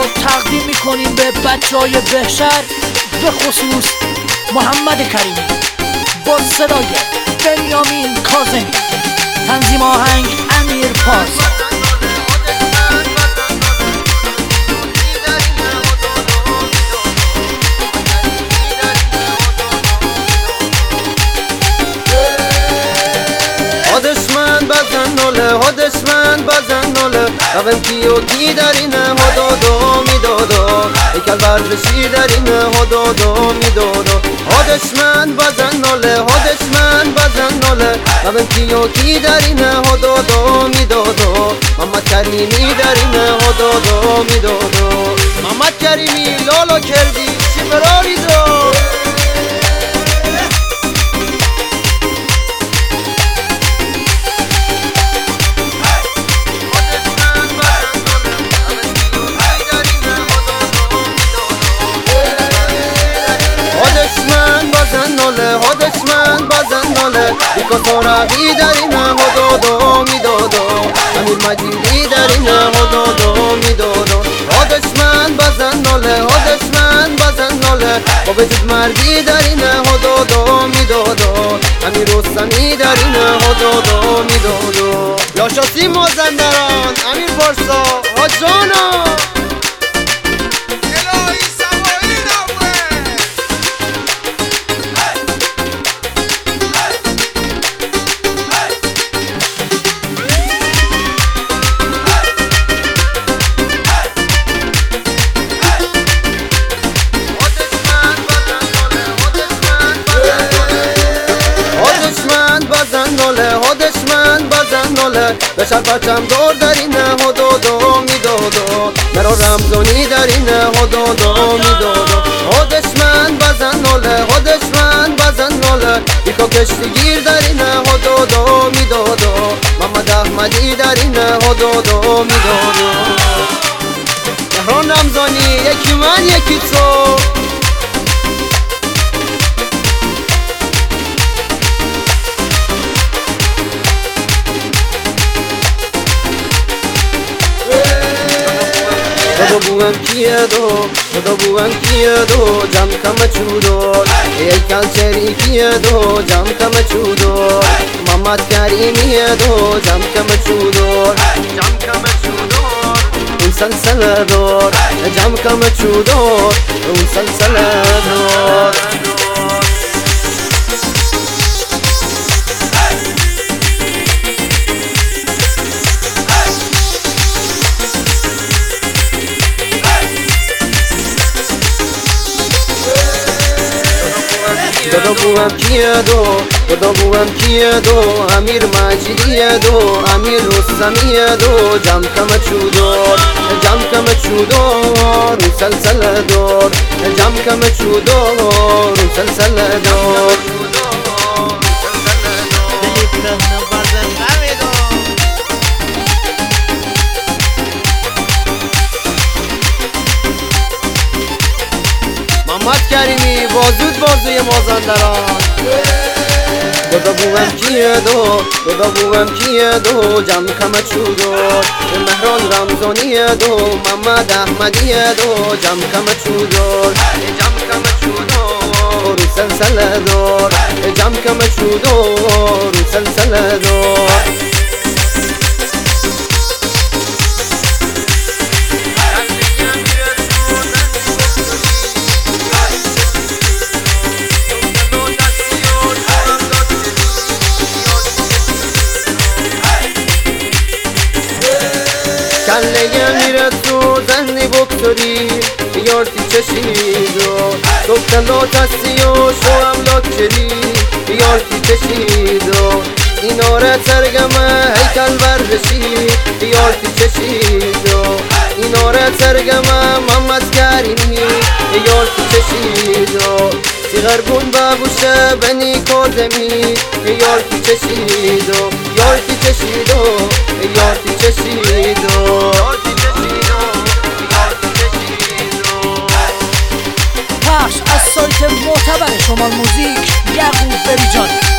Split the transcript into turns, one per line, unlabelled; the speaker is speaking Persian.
تقدیم میکنیم به بچهای بهشهر، به خصوص محمد کریمی با صدای بنیامین کاظمی، تنظیم آهنگ امیر پاس.
هدشمن بزن نوله رقم کیو کی در اینه هدودو میدودو ایکل ورزشی در اینه هدودو میدودو هدشمن بزن نوله رقم کیو کی در اینه هدودو میدودو محمد کریمی در اینه هدودو میدودو محمد کریمی لولو کردی چی براریدو هدشمن بزن نوله بیکو سرابی در اینه هدودو میدودو امیر مجیدی در اینه هدودو میدودو هدشمن بزن نوله با وجود مردی در اینه هدودو میدودو امیر رستمی در اینه هدودو میدودو لاشاسی مازندران امیر پارسا حاجانا هدشمن بزن نوله بشر پرچم دور در اینه هدودو میدودو مرا رمزانی در اینه هدودو میدودو هدشمن بزن نوله بیکو کشتگیر در اینه هدودو میدودو محمد احمدی در اینه هدودو میدودو مهران رمزانی یکی من یکی تو دو بوام کیه دو جام کم چودو ایکال چری کیه دو جام کم چودو محمد کریمی دو جام کم چودو اون سلسله دور جام کم چودو اون سلسله دور دو بوام کیه دو امیر مجیدی دو امیر رستمی دو جام کم چودو رو سلسله دور جام کم چودو رو سلسله دور محمد کریمی بازوی مازندران دو بوام کیه دو جام کم چودو مهران رمزانی دو محمد احمدی دو جام کم چودو رو سلسله دور جام کم چودو رو سلسله دور کله میره تو زنی بکتری یارتی چشیدو دکتلا تستی و شوام لاکری یارتی چشیدو ایناره ترگمه هیکل ورزشی یارتی چشیدو ایناره ترگمه محمد کریمی یارتی چشیدو سیغر بون بابوشه بنی کاظمی یارتی چشیدو
پخش از سایت معتبر شمال موزیک یعقوب بریجان.